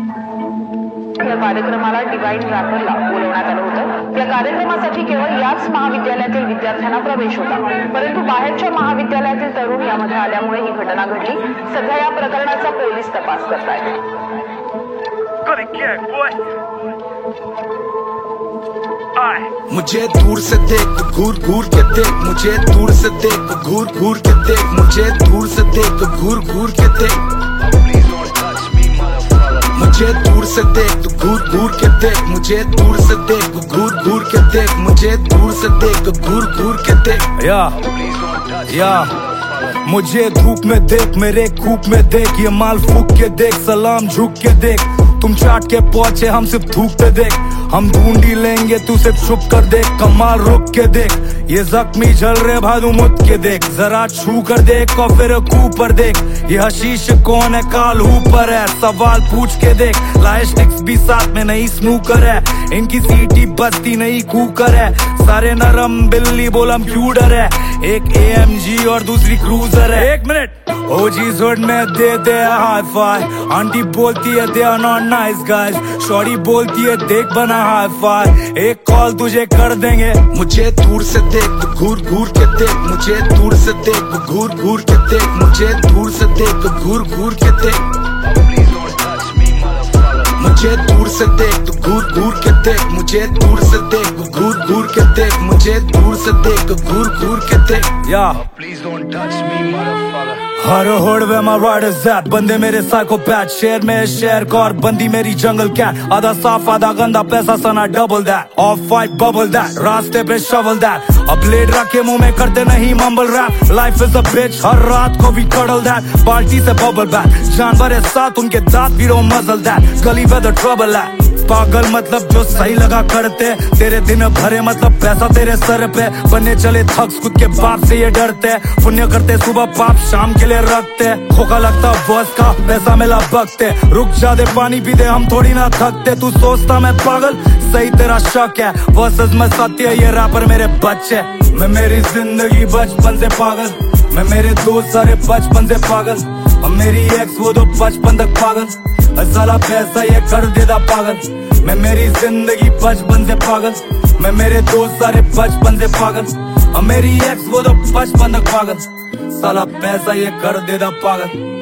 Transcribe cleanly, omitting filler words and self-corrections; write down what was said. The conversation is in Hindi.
या कार्यक्रमाला डिवाइन रॅपरला बोलवण्यात आलं होतं। या कार्यक्रमासाठी केवळ याच महाविद्यालयातील विद्यार्थ्यांना प्रवेश होता, परंतु बाहेरच्या महाविद्यालयातील तरुण यामध्ये आल्यामुळे ही घटना घडली। सध्या या प्रकरणाचा पोलीस तपास करतायत। मुझे दूर से देख घूर घूर के देख, मुझे दूर से देख घूर घूर के देख, मुझे दूर से देख घूर घूर के देख, मुझे दूर से देख घूर घूर के देख, मुझे दूर से देख घूर घूर के देख, मुझे दूर से देख घूर घूर के देख। या मुझे धूप में देख, मेरे कूप में देख, ये माल फूक के देख, सलाम झुक के देख, तुम चाट के पहुंचे हम सिर्फ थूकते देख, हम ढूंढी लेंगे तू सिर्फ छुप कर देख, कमाल रुक के देख, ये जख्मी जल रहे भादू मुत के देख, जरा छू कर देख और फिर ऊपर देख, ये हशीश कौन है काल ऊपर है, सवाल पूछ के देख, लाइस्टिक्स भी साथ में नहीं स्नूकर है, इनकी सीटी बस्ती नहीं कूकर है, सारे नरम बिल्ली बोलम क्यों डर है, एक AMG और दूसरी क्रूजर है। एक मिनट ओजी जोड़ में दे हाई फाई, आंटी बोलती है they are not nice guys, sorry बोलती है देख बना हाई फाई, एक कॉल तुझे कर देंगे। मुझे दूर से देख घूर घूर के देख, मुझे दूर से देख घूर घूर के देख, मुझे दूर से देख घूर घूर के देख, मुझे दूर से देख घूर घूर के देख, मुझे दूर से देख घूर घूर के देख, मुझे दूर से देख घूर घूर के देख। या please don't touch me motherfucker. हर होड़ वे माय राइडर्स दैट, बंदे मेरे साइकोपैथ, शेर में शेर का और बंदी मेरी जंगल कैट, आधा साफ आधा गंदा पैसा सना double that, off white bubble that, रास्ते पे शवल दैट, अब ब्लेड रखे मुंह में करते नहीं mumble rap, life is a bitch हर रात को भी कडल दैट, बाल्टी से बबल बैट, जानवर है साथ उनके दांत भी रो मजल दैट, गली पे द ट्रबल है, पागल मतलब जो सही लगा करते, तेरे दिन भरे मतलब पैसा तेरे सर पे, बने चले थक्स खुद के बाप से ये डरते, पुण्य करते सुबह पाप शाम के लिए रखते, खोखा लगता बॉस का पैसा मिला बकते, रुक जा दे पानी पी दे हम थोड़ी ना थकते, तू सोचता मैं पागल सही तेरा शक है, वर्सेस मैं सत्य ये रैपर मेरे बच्चे, मैं मेरी जिंदगी बचपन से पागल, मैं मेरे दोस्त सारे बचपन से पागल, और मेरी एक्स वो तो बचपन तक पागल, साला पैसा ये कर देता पागल, मैं मेरी जिंदगी बचपन से पागल, मैं मेरे दोस्त सारे बचपन से पागल, और मेरी एक्स वो तो बचपन तक पागल, साला पैसा ये कर देता पागल।